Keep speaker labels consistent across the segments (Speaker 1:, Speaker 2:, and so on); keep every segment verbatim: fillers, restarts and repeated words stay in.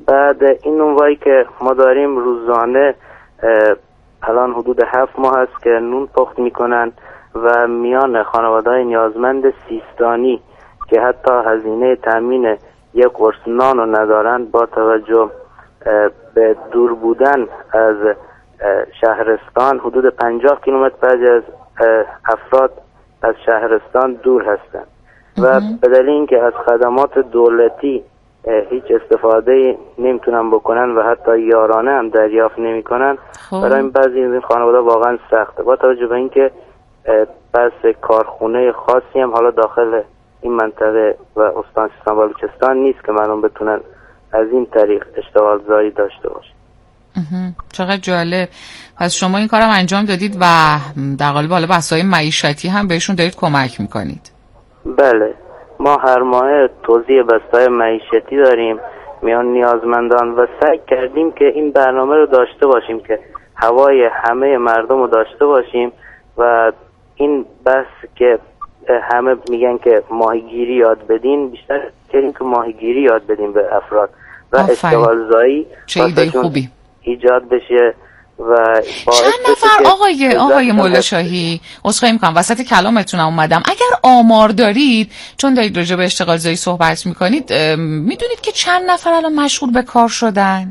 Speaker 1: بعد این نونوایی که ما داریم روزانه الان حدود هفت ماه هست که نون پخت میکنن و میان خانواده‌های نیازمند سیستانی که حتی هزینه تامین یک قرص نان رو ندارن، با توجه به دور بودن از شهرستان، حدود پنجاه کیلومتر بعضی از افراد از شهرستان دور هستند و به دلیل اینکه از خدمات دولتی هیچ استفاده نمیتونن بکنن و حتی یارانه هم دریافت نمیکنن، برای این بعضی از این خانواده واقعا سخته. با توجه به اینکه بس کارخونه خاصی هم حالا داخل این منطقه و استان سیستان و بلوچستان نیست که مردم بتونن از این طریق اشتغال زایی داشته باشن.
Speaker 2: چقدر جالب. پس شما این کارم انجام دادید و در قالب حالا بحث‌های معیشتی هم بهشون دارید کمک میکنید؟
Speaker 1: بله، ما هر ماه توزیع بسته‌های معیشتی داریم میان نیازمندان و سعی کردیم که این برنامه رو داشته باشیم که هوای همه مردم رو داشته باشیم و این بس که همه میگن که ماهیگیری یاد بدین، بیشتر کردیم که ماهیگیری یاد بدیم به افراد و اشتغال زایی
Speaker 2: چه ایده خوبی
Speaker 1: ایجاد بشه. و
Speaker 2: چند نفر آقای آقای مولاشاهی، عذرخواهی میکنم وسط کلامتونم اومدم، اگر آمار دارید چون دارید راجع به اشتغال زایی صحبت میکنید، میدونید که چند نفر الان مشغول به کار شدن؟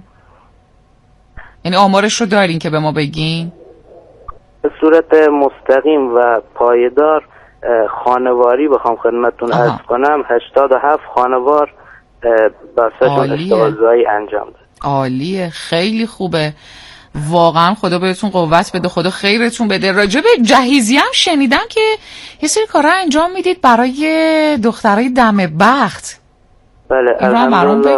Speaker 2: یعنی آمارش رو دارین که به ما بگین؟
Speaker 1: به صورت مستقیم و پایدار خانواری بخوام خدمتتون عرض کنم، هشتاد و هفت خانوار بسشون اشتغال زایی انجام داد.
Speaker 2: عالیه، خیلی خوبه واقعا. خدا بهتون قوت بده، خدا خیرتون بده. راجع به جهیزیه هم شنیدم که یه سری کارا انجام میدید برای دخترای دم بخت.
Speaker 1: بله،
Speaker 2: الحمدلله.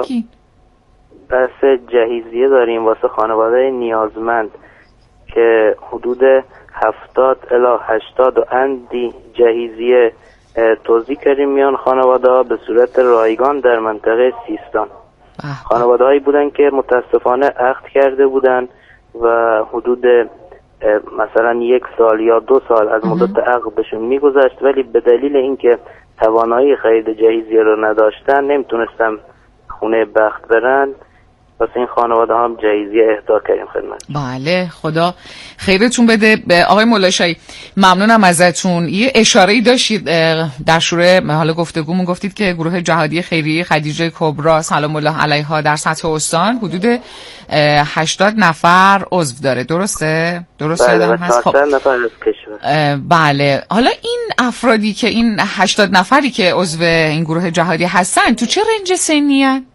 Speaker 1: بس جهیزیه داریم واسه خانواده نیازمند که حدود هفتاد الی هشتاد و اندی جهیزیه توزیع کردیم میان خانواده ها به صورت رایگان در منطقه سیستان. خانواده هایی بودن که متاسفانه عقد کرده بودن و حدود مثلا یک سال یا دو سال از مدت عقدشون میگذشت، ولی به دلیل اینکه توانایی خرید جهیزیه رو نداشتن نمیتونستن خونه بخت برن، واسه این خانواده هم جهیزیه اهدا کردیم خدمت.
Speaker 2: بله، خدا خیرتون بده. آقای مولاشاهی ممنونم ازتون. یه اشاره‌ای داشتید در شروع حالا گفتگومون، گفتید که گروه جهادی خیریه خدیجه کبرا سلام الله علیها در سطح استان حدود هشتاد نفر عضو داره، درسته؟ درسته
Speaker 1: بله،
Speaker 2: دارم هست.
Speaker 1: خب نفر از کشور.
Speaker 2: بله، حالا این افرادی که این هشتاد نفری که عضو این گروه جهادی هستن تو چه رنج سنی هستن؟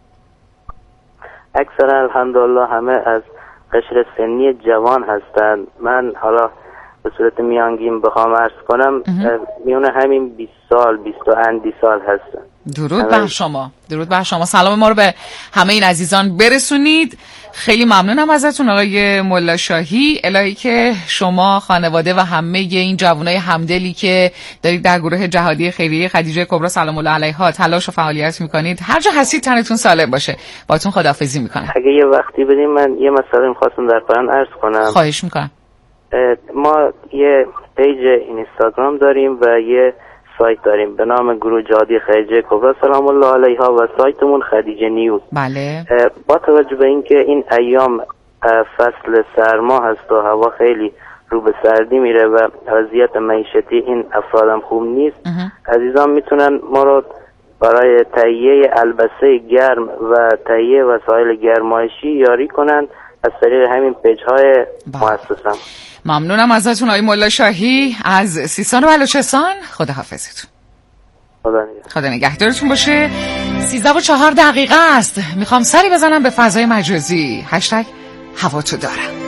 Speaker 1: اکثرا الحمدلله همه از قشر سنی جوان هستند. من حالا به صورت میانگین بخوام عرض کنم میونه همین بیست سال بیست و اندی سال هستن.
Speaker 2: درود بر شما، درود بر شما. سلام ما رو به همه این عزیزان برسونید. خیلی ممنونم ازتون آقای مولاشاهی. الهی که شما خانواده و همه این جوانای همدلی که دارید در گروه جهادی خیریه خدیجه کبرا سلام الله علیها تلاش و فعالیت میکنید، هر جا هستید تنتون سالم باشه. باهاتون خداحافظی میکنم.
Speaker 1: اگه یه وقتی بدیم من یه مسئله می‌خواستم در پایان عرض کنم.
Speaker 2: خواهش میکنم.
Speaker 1: ما یه پیج اینستاگرام داریم و یه سایت داریم به نام گروه جهادی خدیجه کبرا سلام الله علیها و سایتمون خدیجه نیوز.
Speaker 2: بله.
Speaker 1: با توجه به اینکه این ایام فصل سرما هست و هوا خیلی رو به سردی میره و وضعیت معیشتی این افرادم خوب نیست، عزیزان میتونن ما رو برای تهیه البسه گرم و تهیه وسایل گرمایشی یاری کنن از طریق همین پیج های مؤسسم.
Speaker 2: ممنونم ازتون آقای مولاشاهی از سیستان و بلوچستان. خدا حافظتون.
Speaker 1: خدا نگهدار.
Speaker 2: خدا نگهدارتون باشه. سیزده و چهار دقیقه است. میخوام سری بزنم به فضای مجازی. هشتگ هوا تو دارم.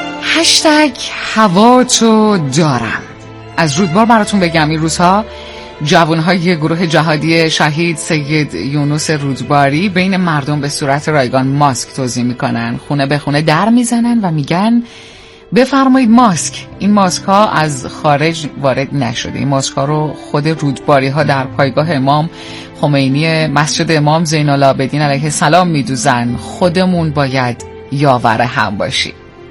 Speaker 2: هشتگ هوا تو دارم. از رودبار براتون بگم این روزها جوانهای گروه جهادی شهید سید یونس رودباری بین مردم به صورت رایگان ماسک توزیع میکنن، خونه به خونه در میزنن و میگن بفرمایید ماسک. این ماسک ها از خارج وارد نشده. این ماسک ها رو خود رودباری ها در پایگاه امام خمینی مسجد امام زین العابدین علیه السلام میدوزن. خودمون باید یاور هم باشیم.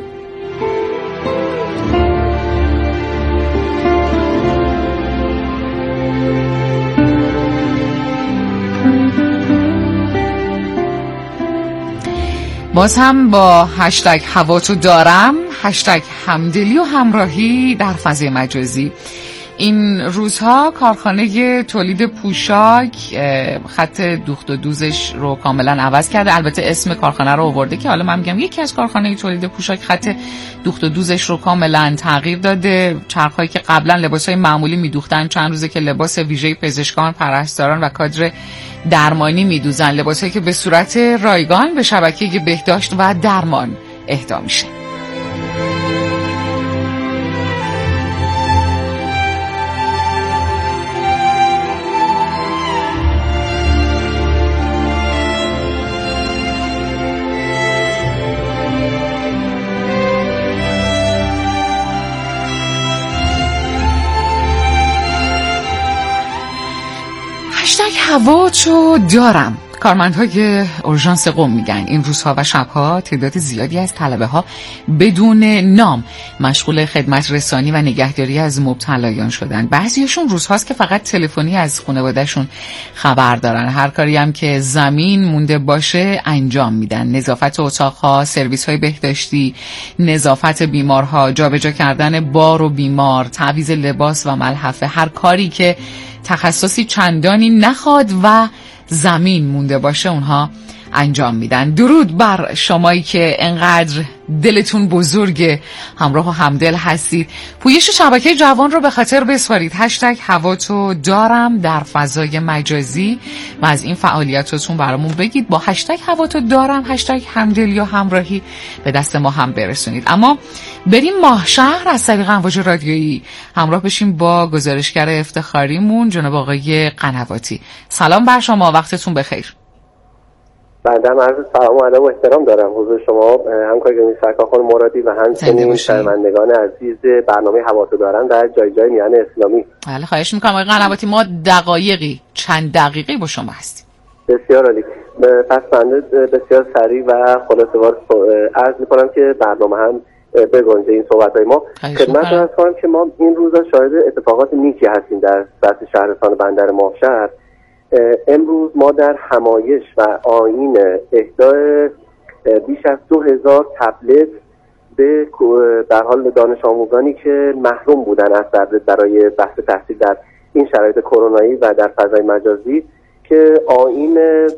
Speaker 2: باز هم با هشتگ هواتو دارم، هشتگ همدلی و همراهی در فضای مجازی. این روزها کارخانه تولید پوشاک خط دوخت و دوزش رو کاملا عوض کرده. البته اسم کارخانه رو آورده که حالا من میگم یکی از کارخانه تولید پوشاک خط دوخت و دوزش رو کاملا تغییر داده. چرخهایی که قبلا لباسای معمولی میدوختن چند روزه که لباس ویژه پزشکان، پرستاران و کادر درمانی میدوزن، لباسایی که به صورت رایگان به شبکه بهداشت و درمان اهدا میشه. هواتو دارم. کارمندهای اورژانس قم میگن این روزها و شبها تعداد زیادی از طلبه ها بدون نام مشغول خدمت رسانی و نگهداری از مبتلایان شدن. بعضیشون روزهاست که فقط تلفنی از خانواده‌شون خبر دارن. هر کاری هم که زمین مونده باشه انجام میدن. نظافت اتاقها، سرویس های بهداشتی، نظافت بیمارها، جابجا کردن بار و بیمار، تعویض لباس و ملحفه، هر کاری که تخصصی چندانی نخواد و زمین مونده باشه اونها انجام میدن. درود بر شمایی که انقدر دلتون بزرگه، همراه و همدل هستید. پویش شبکه جوان رو به خاطر بسپارید. هشتگ هواتو دارم در فضای مجازی و از این فعالیتاتون برامون بگید. با هشتگ هواتو دارم، هشتگ همدل یا همراهی به دست ما هم برسونید. اما بریم ماهشهر از طریق امواج رادیویی همراه بشیم با گزارشگر افتخاریمون جناب آقای قنواتی. سلام بر شما، وقتتون بخیر.
Speaker 3: بنده هم عرض سلام و ادب و احترام دارم حضور شما همکار گرامی سرکار خانم مرادی و همچنین شنوندگان عزیز برنامه هواتو دارم در جای جای میان اسلامی.
Speaker 2: بله خواهش میکنم آقای قنواتی، ما دقایقی چند دقیقه با شما هستیم.
Speaker 3: بسیار عالی. پس بنده بسیار سریع و خلاصه‌وار عرض میکنم که برنامه هم بگنجه این صحبت‌های ما. خدمت عرض کنم که ما این روزا شاهد اتفاقات نیکی هستیم در سطح شهرستان بندر ماهشهر. امروز ما در همایش و آیین اهدای بیش از دو هزار تبلت به در حال دانش آموزانی که محروم بودن از تبلت برای بحث تحصیل در این شرایط کرونایی و در فضای مجازی که آیین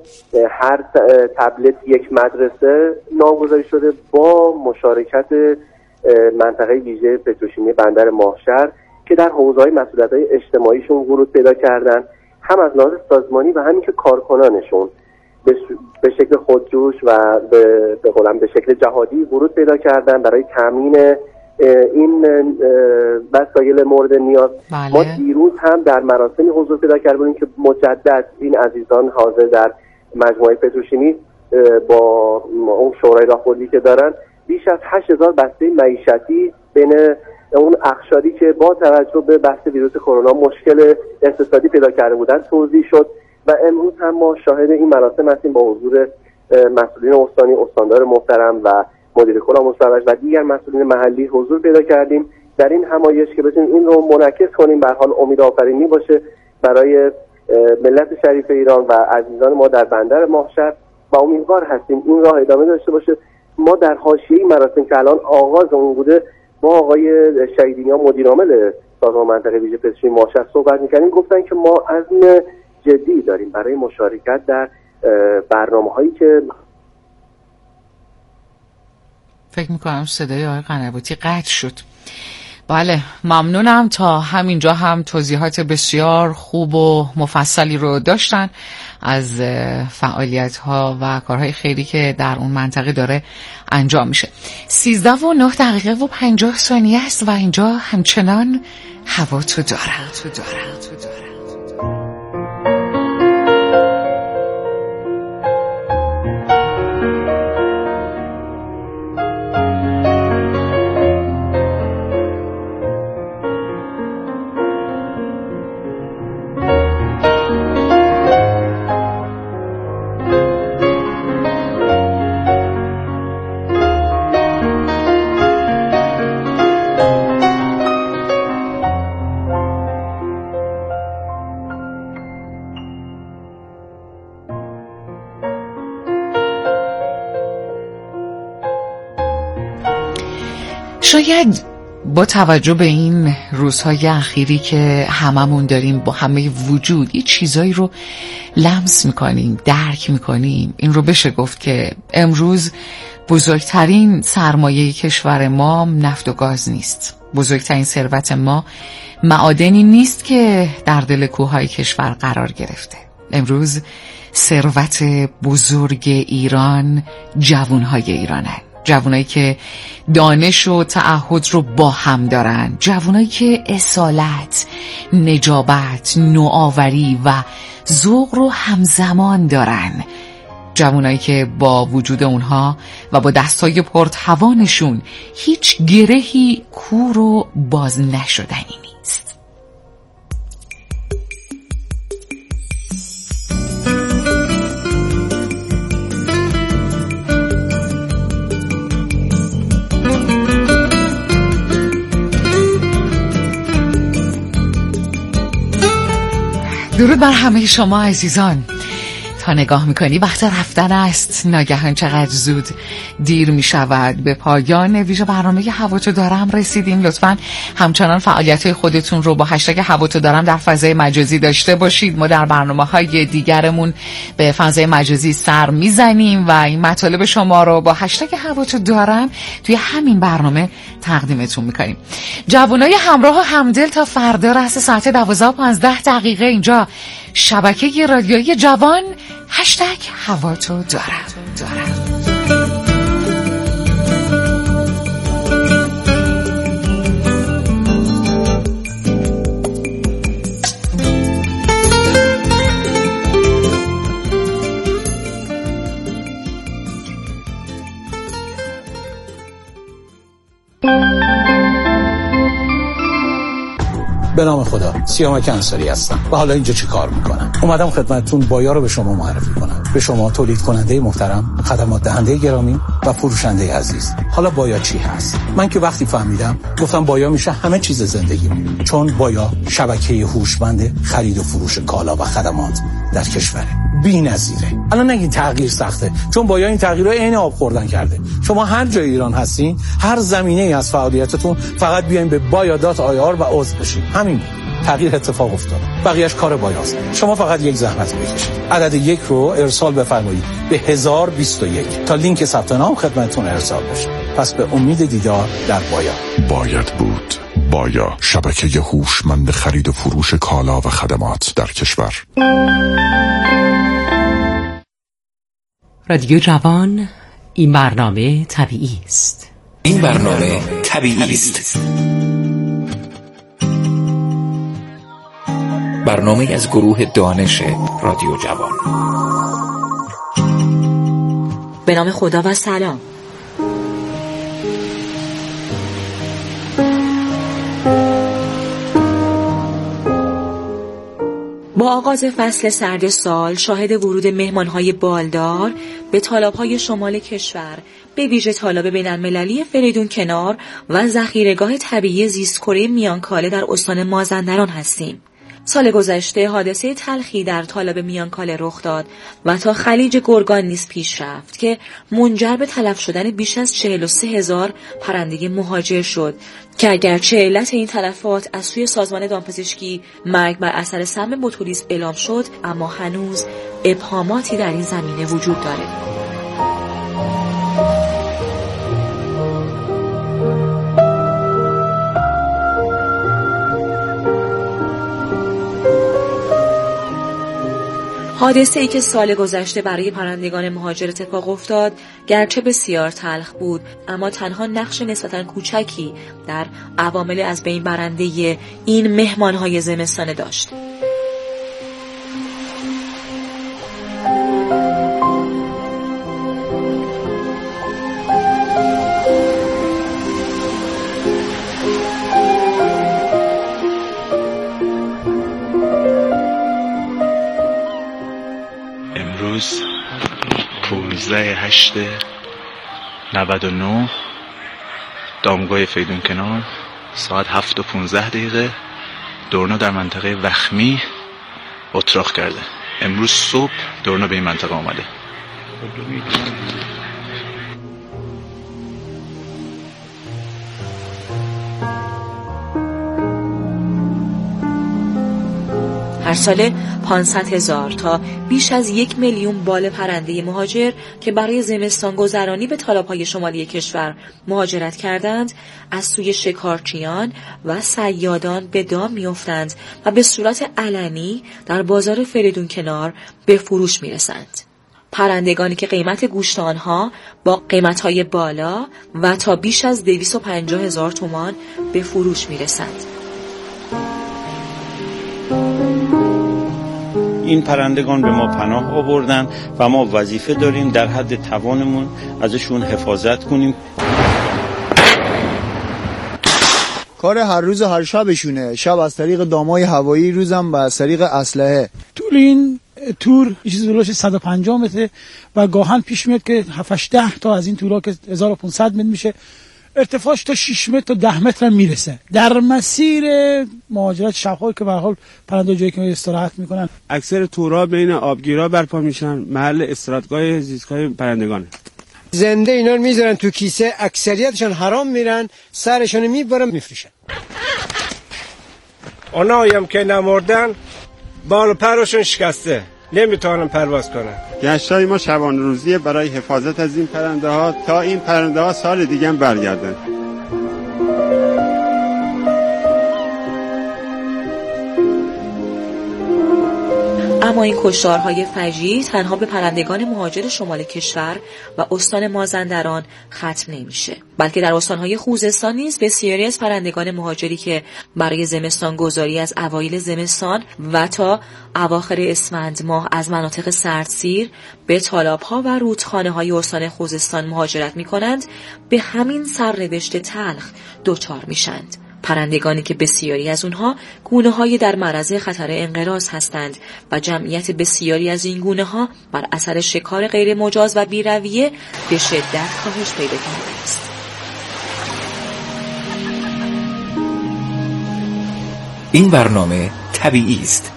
Speaker 3: هر تبلت یک مدرسه نامگذاری شده با مشارکت منطقه ویژه پتروشیمی بندر ماهشهر که در حوزه‌های مسئولیت‌های اجتماعیشون ورود پیدا کردن، هم از لحاظ سازمانی و همین که کارکنانشون به شکل خودجوش و به به قولم به شکل جهادی ورود پیدا کردن برای تامین این وسایل مورد نیاز.
Speaker 2: بله.
Speaker 3: ما دیروز هم در مراسمی حضور پیدا کرده بودیم که مجدد این عزیزان حاضر در مجموعه پتروشیمی با اون شورای راهبردی که دارن بیش از هشت هزار بسته معیشتی بین اون اقشاری که با توجه به بحث ویروس کرونا مشکل اقتصادی پیدا کرده بودن توزیع شد و امروز هم ما شاهد این مراسم هستیم با حضور مسئولین استانی، استاندار محترم و مدیر کل مصوبش و دیگر مسئولین محلی حضور پیدا کردیم در این همایش که بتونیم این رو منعکس کنیم، به حال امیدآفرینی باشه برای ملت شریف ایران و عزیزان ما در بندر ماهشهر و امیدوار هستیم این راه ادامه داشته باشه. ما در حاشیه مراسم که الان آغاز اون بوده با آقای شهیدینیا مدیر عامل سازمان منطقه ویژه پتروشیمی ماهشهر صحبت می‌کردیم، گفتن که ما عزم جدی داریم برای مشارکت در برنامه‌هایی که
Speaker 2: فکر می‌کنم صدای آقای قنواتی قطع شد. بله ممنونم. تا همینجا هم توضیحات بسیار خوب و مفصلی رو داشتن از فعالیت‌ها و کارهای خیری که در اون منطقه داره انجام میشه. سیزده و نه دقیقه و پنجاه ثانیه است و اینجا همچنان هواتو دارم. شاید با توجه به این روزهای اخیری که هممون داریم با همه وجود یه چیزایی رو لمس میکنیم، درک میکنیم، این رو بشه گفت که امروز بزرگترین سرمایه کشور ما نفت و گاز نیست. بزرگترین ثروت ما معادنی نیست که در دل کوههای کشور قرار گرفته. امروز ثروت بزرگ ایران جوانهای ایرانن، جوانایی که دانش و تعهد رو با هم دارن، جوانایی که اصالت، نجابت، نوآوری و ذوق رو همزمان دارن، جوانایی که با وجود اونها و با دستای پرتوانشون هیچ گرهی کور و باز نشدنی نیست. درود بر همه شما عزیزان. تا نگاه میکنی وقت رفتن است، ناگهان چقدر زود دیر میشود. به پایان ویژه برنامه هوا تو دارم رسیدیم. لطفاً همچنان فعالیت‌های خودتون رو با هشتگ هوا تو دارم در فضای مجازی داشته باشید. ما در برنامه‌های دیگرمون به فضای مجازی سر میزنیم و این مطالب شما رو با هشتگ هوا تو دارم توی همین برنامه تقدیمتون میکنیم. جوانای همراه و همدل تا فردا رأس ساعت دوازده و پانزده دقیقه اینجا شبکه رادیویی جوان هشتگ هوا تو دارم.
Speaker 4: به نام خدا، سیامک انصاری هستم و حالا اینجا چی کار میکنم؟ اومدم خدمتتون بایا رو به شما معرفی کنم، به شما تولید کننده محترم، خدمات دهنده گرامی و فروشنده عزیز. حالا بایا چی هست؟ من که وقتی فهمیدم گفتم بایا میشه همه چیز زندگیم، چون بایا شبکه هوشمند خرید و فروش کالا و خدمات در کشوره، بی‌نظیره. الان نگین تغییر سخته، چون بایا این تغییرها عین آب خوردن کرده. شما هر جای ایران هستین، هر زمینه‌ای از فعالیتتون، فقط بیاین به بایا دات آی آر و عضو بشین. همین تغییر اتفاق افتاد، بقیه‌اش کار بایاست. شما فقط یک زحمت بکشید، عدد یک رو ارسال بفرمایید به هزار و بیست و یک تا لینک ثبت نام خدمتتون ارسال بشه. پس به امید دیدار در بایا.
Speaker 5: باید بود. بایا، شبکه هوشمند خرید و فروش کالا و خدمات در کشور.
Speaker 6: رادیو جوان، این برنامه طبیعی است.
Speaker 7: این برنامه طبیعی است. برنامه از گروه دانش رادیو جوان.
Speaker 8: به نام خدا و سلام. با آغاز فصل سرد سال شاهد ورود مهمان‌های بالدار به تالاب‌های شمال کشور، به ویژه تالاب بین‌المللی فریدون کنار و ذخیره‌گاه طبیعی زیست‌کره میانکاله در استان مازندران هستیم. سال گذشته حادثه تلخی در تالاب میانکاله رخ داد و تا خلیج گرگان نیز پیش رفت که منجر به تلف شدن بیش از چهل و سه هزار پرنده مهاجر شد که اگرچه علت این تلفات از سوی سازمان دامپزشکی مرگ بر اثر سم بوتولیسم اعلام شد، اما هنوز ابهاماتی در این زمینه وجود دارد. حادثه ای که سال گذشته برای پرندگان مهاجر اتفاق افتاد گرچه بسیار تلخ بود، اما تنها نقش نسبتاً کوچکی در عوامل از بین برنده این مهمانهای زمستانه داشت.
Speaker 9: امروز پونزده هشت نود و نه دامگاه فریدون کنار، ساعت هفت و پونزده دقیقه دورنا در منطقه وخمی اتراق کرده. امروز صبح دورنا به این منطقه آمده.
Speaker 8: هر ساله پانصد هزار تا بیش از یک میلیون بال پرنده مهاجر که برای زمستان گذرانی به تالاب‌های شمالی کشور مهاجرت کردند، از سوی شکارچیان و صیادان به دام می‌افتند و به صورت علنی در بازار فریدون کنار به فروش می‌رسند. پرندگانی که قیمت گوشت آنها با قیمت‌های بالا و تا بیش از دویست و پنجاه هزار تومان به فروش می‌رسند.
Speaker 10: این پرندگان به ما پناه آوردن و ما وظیفه داریم در حد توانمون ازشون حفاظت کنیم.
Speaker 11: کار هر روز و هر شبشونه، شب از طریق دامای هوایی، روزم از طریق اسلحه.
Speaker 12: طول این تور یه چیزی بلوش صد و پنجاه متر و گاهن پیش میاد که هفت ده تا از این تورها که هزار و پانصد متر میشه، ارتفاعش تا شش متر تا ده متر میرسه. در مسیر مهاجرت شب‌ها که به هر حال پرنده جایی که استراحت میکنن،
Speaker 13: اکثر تورها بین آبگیرا برپا میشن، محل استراحتگاه زیستگاه پرندگان.
Speaker 14: زنده اینا رو میذارن تو کیسه، اکثریتشون حرام میرن، سرشون میبرن میفروشن.
Speaker 15: اونایی هم که نمردن بال و پرشون شکسته، نمیتونن پرواز کنن.
Speaker 13: گشتای ما شبانه روزیه برای حفاظت از این پرنده ها تا این پرنده ها سال دیگه هم برگردن.
Speaker 8: اما این کشتارهای فجیع تنها به پرندگان مهاجر شمال کشور و استان مازندران ختم نمیشه، بلکه در استانهای خوزستان نیز بسیاری از پرندگان مهاجری که برای زمستان گذاری از اوایل زمستان و تا اواخر اسفند ماه از مناطق سردسیر به تالاب‌ها و رودخانه‌های استان خوزستان مهاجرت می‌کنند، به همین سرنوشت تلخ دچار میشند. پرندگانی که بسیاری از اونها گونه‌های در معرض خطر انقراض هستند و جمعیت بسیاری از این گونه‌ها بر اثر شکار غیر مجاز و بی‌رویه به شدت کاهش پیدا کرده است.
Speaker 7: این برنامه طبیعی است.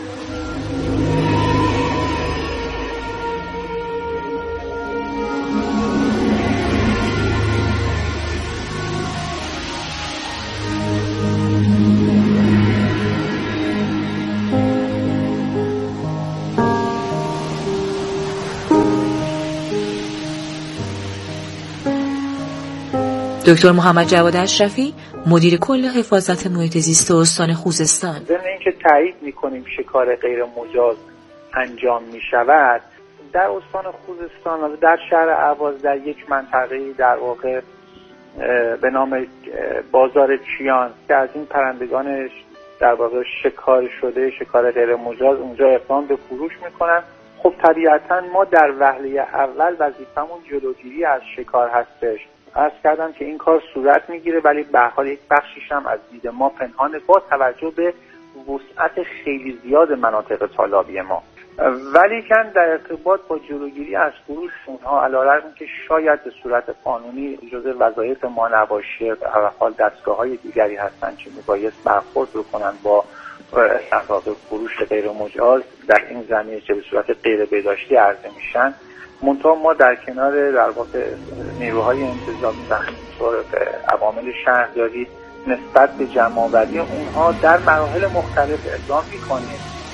Speaker 8: دکتر محمد جواد اشرفی، مدیر کل حفاظت محیط زیست استان خوزستان:
Speaker 16: ضمن اینکه تایید می‌کنیم شکار غیر مجاز انجام می‌شود، در استان خوزستان و در شهر اهواز در یک منطقه‌ای در واقع به نام بازار چیان که از این پرندگان در واقع شکار شده، شکار غیر مجاز، اونجا اقدام به فروش می‌کنن. خب طبیعتاً ما در وهله اول وظیفمون جلوگیری از شکار هستش. عرض کردم که این کار صورت میگیره، ولی به هر حال یک بخشیش هم از دید ما پنهانه با توجه به وسعت خیلی زیاد مناطق تالابی ما. ولی کن در ارتباط با جلوگیری از فروش اونها، علیرغم که شاید به صورت قانونی جزء وظایف ما نباشه، به هر حال دستگاه‌های دیگری هستن که میبایست برخورد بکنن با اسباب فروش غیر مجاز در این زمینه که به صورت غیر بهداشتی عرضه میشن. منتها ما در کنار در واقع نیروهای انتظامی و همینطور عوامل شهرداری نسبت به جمع‌آوری اونها در مراحل مختلف اقدام می‌کنیم.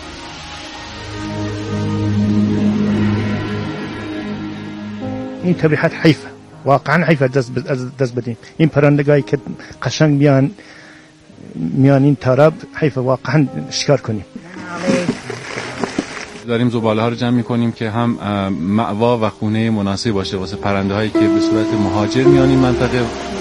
Speaker 17: این طبیعت حیفه، واقعا حیفه دست دست بدیم. این پرندگانی که قشنگ میان میان این طرف، حیفه واقعا شکار کنیم.
Speaker 18: داریم زباله ها رو جمع می‌کنیم که هم مأوا و خونه مناسب باشه واسه پرنده هایی که به صورت مهاجر میان این منطقه.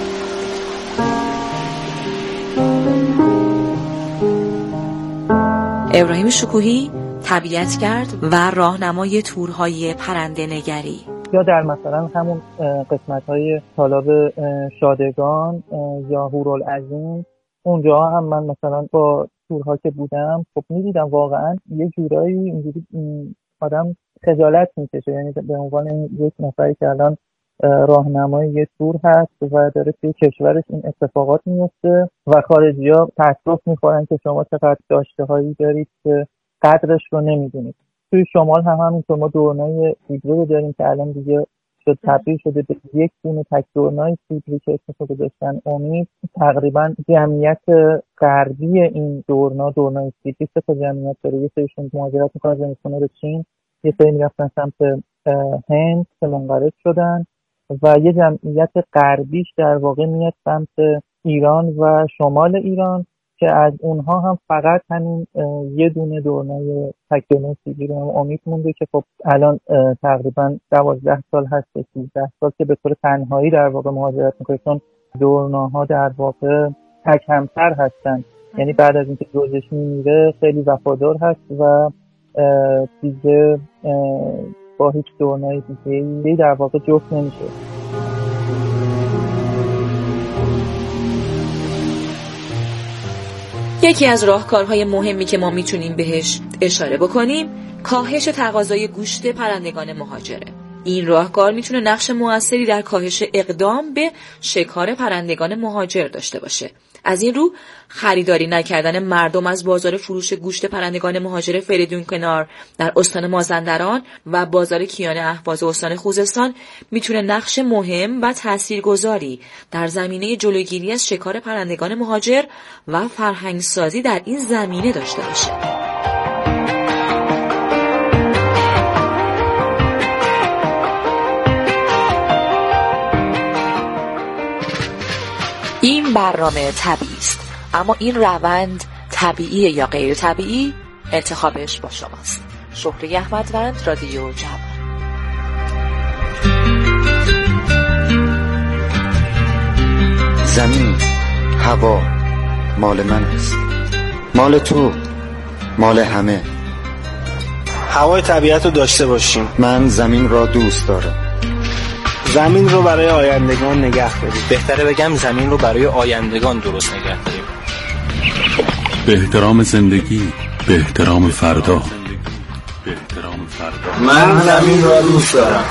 Speaker 8: ابراهیم شکوهی، طبیعتگرد و راهنمای تورهای پرنده نگری.
Speaker 19: یا در مثلا همون قسمت‌های تالاب شادگان یا هورالعظیم، اونجا هم من مثلا با تورها که بودم خب می‌دیدم واقعا یه جورایی اینجوری آدم خجالت می‌کشه، یعنی به عنوان یک نفری که الان راهنمای یه تور هست و داره توی کشورش این اتفاقات میفته و خارجی‌ها تأسف می‌خورن که شما چقدر داشته‌هایی دارید که قدرش رو نمی‌دونید. توی شمال هم همینطور ما دورنای ایدرو داریم که الان دیگه شد تبدیل شده به یک دونه تک دورنای سیبری که اسمش رو گذاشتن امید. تقریبا جمعیت غربی این دورنا دورنای سیبری سه تا جمعیت داره، یه سریشون مهاجرت میکنن زمستونه به چین، یه سری میرفتن سمت هند که منقرض شدن و یه جمعیت غربیش در واقع میاد سمت ایران و شمال ایران که از اونها هم فقط همین یه دونه دورنای تک دورنای سیبری رو امید مونده که خب الان تقریبا دوازده سال هست، سیزده سال که به طور تنهایی در واقع مهاجرت میکنه، چون دورناها در واقع تک همسر هستن، یعنی بعد از اینکه زوجش میمیره خیلی وفادار هست و دیگه با هیچ دورنای دیگه در واقع جفت نمیشه.
Speaker 8: یکی از راهکارهای مهمی که ما میتونیم بهش اشاره بکنیم کاهش تقاضای گوشت پرندگان مهاجره. این راهکار میتونه نقش موثری در کاهش اقدام به شکار پرندگان مهاجر داشته باشه. از این رو خریداری نکردن مردم از بازار فروش گوشت پرندگان مهاجر فریدون کنار در استان مازندران و بازار کیان اهواز استان خوزستان میتونه نقش مهم و تاثیرگذاری در زمینه جلوگیری از شکار پرندگان مهاجر و فرهنگسازی در این زمینه داشته باشه. این برنامه طبیعی است، اما این روند طبیعی یا غیر طبیعی انتخابش با شماست. شهره احمدوند، رادیو جوان.
Speaker 20: زمین، هوا مال من است، مال تو، مال همه.
Speaker 21: هوای طبیعت رو داشته باشیم.
Speaker 20: من زمین را دوست دارم.
Speaker 21: زمین رو برای آیندگان نگه داریم.
Speaker 22: بهتره بگم زمین رو برای آیندگان درست نگه داریم.
Speaker 5: به احترام زندگی، به احترام فردا.
Speaker 21: من زمین را دوست دارم.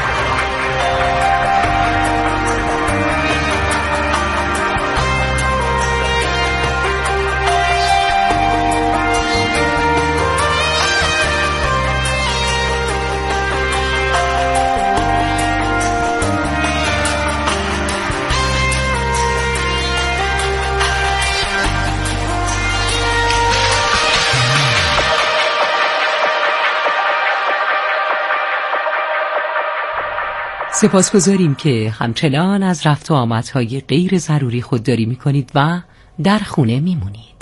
Speaker 6: سپاسگزاریم که همچنان از رفت و آمدهای غیر ضروری خودداری می‌کنید و در خونه میمونید.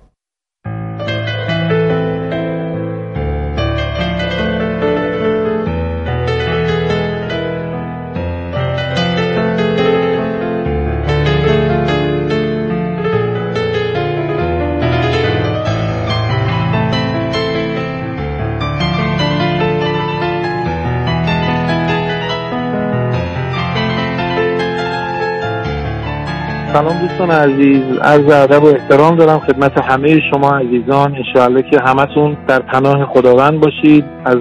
Speaker 23: سلام دوستان عزیز، عرض ادب و احترام دارم خدمت همه شما عزیزان. انشاءالله که همتون در پناه خداوند باشید، از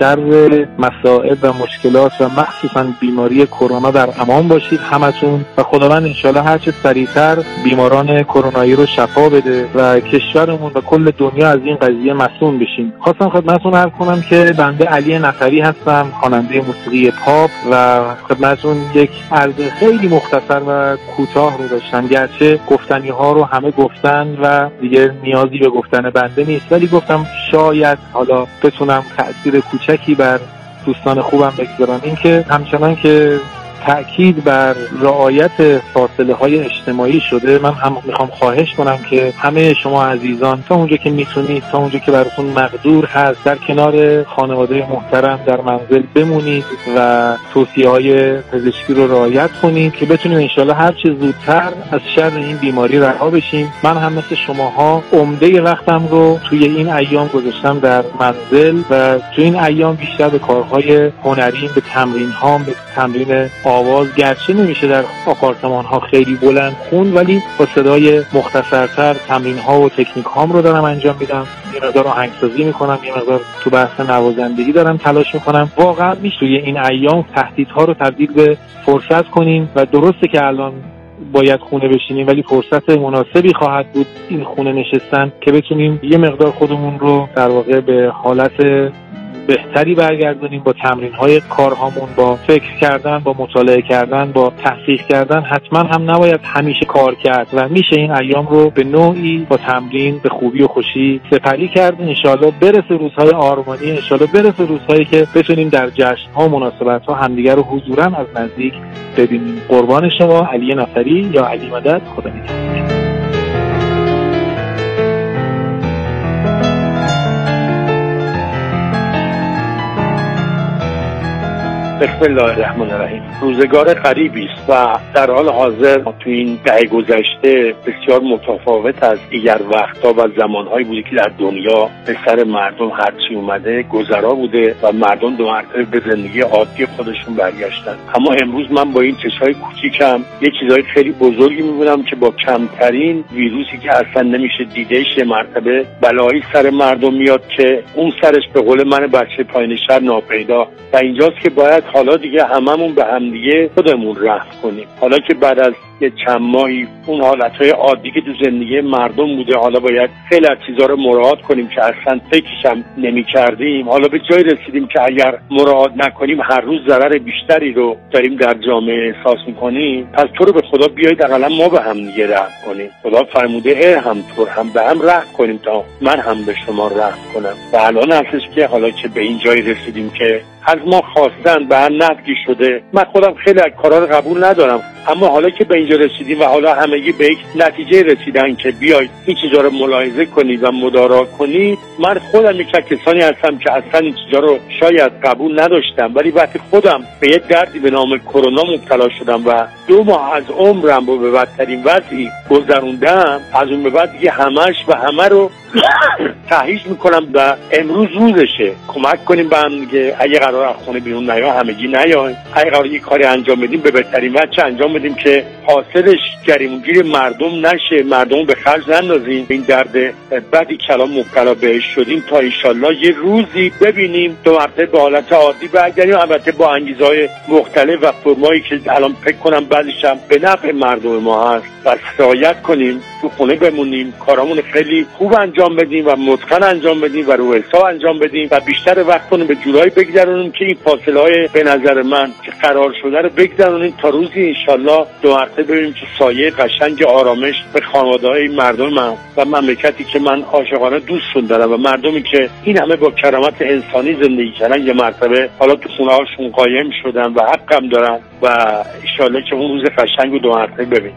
Speaker 23: شر مصائب و مشکلات و مخصوصا بیماری کرونا در امان باشید همتون و خداوند انشاءالله هر چه سریعتر بیماران کرونایی رو شفا بده و کشورمون و کل دنیا از این قضیه مصون بشیم. خواستم خدمتتون عرض کنم که بنده علی نفری هستم، خواننده موسیقی پاپ و خدمتتون یک عرض خیلی مختصر و کوتاه رو داشتم، گرچه گفتنی ها رو همه گفتن و دیگه نیازی به گفتن بنده نیست، ولی گفتم شاید حالا بتونم تأثیر کوچکی بر دوستان خوبم بگذارم. این که همچنان که تأکید بر رعایت فاصله های اجتماعی شده، من هم میخوام خواهش کنم که همه شما عزیزان تا اونجا که میتونید، تا اونجا که براتون مقدور هست، در کنار خانواده محترم در منزل بمونید و توصیه های پزشکی رو رعایت کنید که بتونیم انشالله هر چه زودتر از شر این بیماری رها بشیم. من هم مثل شماها عمده وقتم رو توی این ایام گذاشتم در منزل و توی این ایام بیشتر به کارهای هنری، به تمرین ها، به تمرین آواز، گرچه نمیشه در آپارتمان ها خیلی بلند خوند، ولی با صدای مختصرتر تمرین ها و تکنیک هام رو دارم انجام میدم. یه مقدار آهنگسازی میکنم، یه مقدار تو بحث نوازندگی دارم تلاش میکنم. واقعا میشه توی این ایام تهدیدها رو تبدیل به فرصت کنیم و درسته که الان باید خونه بشینیم، ولی فرصت مناسبی خواهد بود این خونه نشستن که بتونیم یه مقدار خودمون رو در واقع به حالت بهتری برگردونیم با تمرین‌های کارهامون، با فکر کردن، با مطالعه کردن، با تحقیق کردن. حتما هم نباید همیشه کار کرد و میشه این ایام رو به نوعی با تمرین به خوبی و خوشی سپری کرد. انشالله برسه روزهای آرمانی، انشالله برسه روزهایی که بتونیم در جشن‌ها و مناسبت‌ها همدیگر رو حضوراً از نزدیک ببینیم. قربان شما، علی نفری یا علی مدد. خدا نگهدار.
Speaker 1: بسم الله الرحمن الرحیم. روزگار غریبی است و در حال حاضر تو این دهه گذشته بسیار متفاوت از دیگر وقت‌ها و زمان‌هایی بوده که در دنیا به سر مردم هرچی اومده گذرا بوده و مردم دو مرتبه به زندگی عادی خودشون برگشتن. اما امروز من با این چشای کوچیکم یه چیزای خیلی بزرگی می‌بینم که با کمترین ویروسی که اصلا نمیشه دیدهش مرتبه بلایی سر مردم میاد که اون سرش به قول من بچه پایین شهر ناپیدا. و اینجاست که باید حالا دیگه هممون به هم دیگه خودمون رحم کنیم. حالا که بعد از یه چند ماهی اون حالتهای عادی که تو زندگی مردم بوده، حالا باید خیلی از چیزا رو مراعات کنیم که اصلا فکرش هم نمی کردیم. حالا به جای رسیدیم که اگر مراعات نکنیم هر روز ضرر بیشتری رو داریم در جامعه احساس میکنیم. پس تو رو به خدا بیایید اقلا ما به هم دیگه رحم کنیم. خدا فرموده اه همطور هم به هم رحم کنیم تا من هم به شما رحم کنم. و الان هستش که حالا که به این جای رسیدیم که از ما خواستن به هم نفگی شده. من خودم خیلی از کارا رو قبول ندارم، اما حالا که به اینجا رسیدیم و حالا همگی به یک نتیجه رسیدن که بیاید این چیزا رو ملاحظه کنید و مدارا کنید، من خودم یک کسانی هستم که اصلا این چیزا رو شاید قبول نداشتم، ولی وقتی خودم به یک دردی به نام کرونا مبتلا شدم و دو ماه از عمرم رو به بدترین وضعی گذروندم، از اون به بعد دیگه همش و همه رو تهییج میکنم و امروز روزشه. کمک کنیم به هم دیگه. اگه قرار از خونه بیرون نیا همگی نیایم. اگه قرار یه کاری انجام بدیم به بهترین وجه انجام بدیم که حاصلش گریمونگیر مردم نشه، مردم به خرج نندازیم. این درد بعدی کلام مبتلا بهش شدیم تا انشالله یه روزی ببینیم دو مرتبه به حالت عادی برگردیم، البته با انگیزهای مختلف و فرمایی که الان فکر کنم بعدش هم به نفع مردم ما هست. و رعایت کنیم، تو خونه بمونیم، کارامون خیلی خوب انجام بدیم و متقن انجام بدیم و رو حساب انجام بدیم و بیشتر وقتمون به جورایی بگذرونیم که این فاصله‌های به نظر من که قرار شده رو بگذرونیم تا روزی انشالله دو مرتبه ببینیم که سایه قشنگ آرامش به خانواده‌های مردم من و مملکتی که من عاشقانه دوستشون دارم و مردمی که این همه با کرامت انسانی زندگی کردن یه مرتبه حالا تو خونه‌هاشون قایم شدن و حقم دارن و انشالله که اون روز قشنگ رو دو مرتبه ببینیم.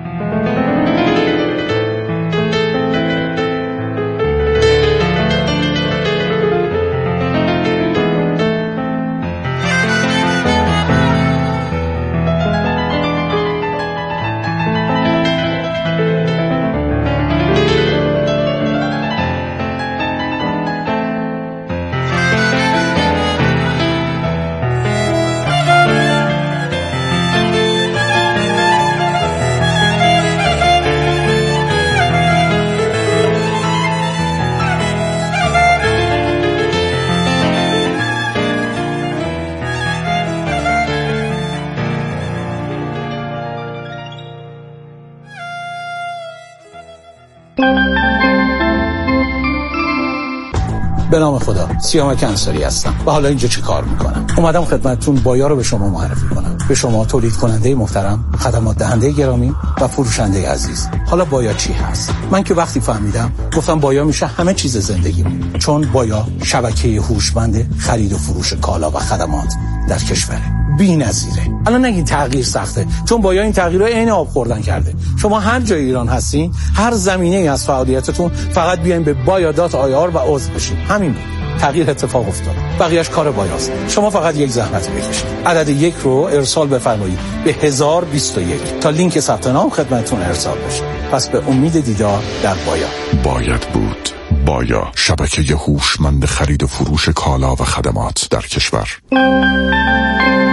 Speaker 4: به نام خدا، سیامک انصاری هستم و حالا اینجا چه کار میکنم؟ اومدم خدمتتون بایا رو به شما معرفی کنم. به شما تولید کننده محترم، خدمات دهنده گرامی و فروشنده عزیز. حالا بایا چی هست؟ من که وقتی فهمیدم گفتم بایا میشه همه چیز زندگیمون، چون بایا شبکه هوشمند خرید و فروش کالا و خدمات در کشور بی‌نظیره. الان نگین تغییر سخته، چون بایا این تغییر رو عین آب خوردن کرده. شما هر جای ایران هستین، هر زمینه‌ای از فعالیتتون، فقط بیاین به بایا دات آی آر و عضو بشین. همین بود. تغییر اتفاق افتاد. بقیه‌اش کار بایاست. شما فقط یک زحمت بکشید. عدد یک رو ارسال بفرمایید به هزار و بیست و یک تا لینک ثبت نام خدمتتون ارسال بشه. پس به امید دیدار در بایا.
Speaker 5: باید بود. بایا، شبکه هوشمند خرید و فروش کالا و خدمات در کشور.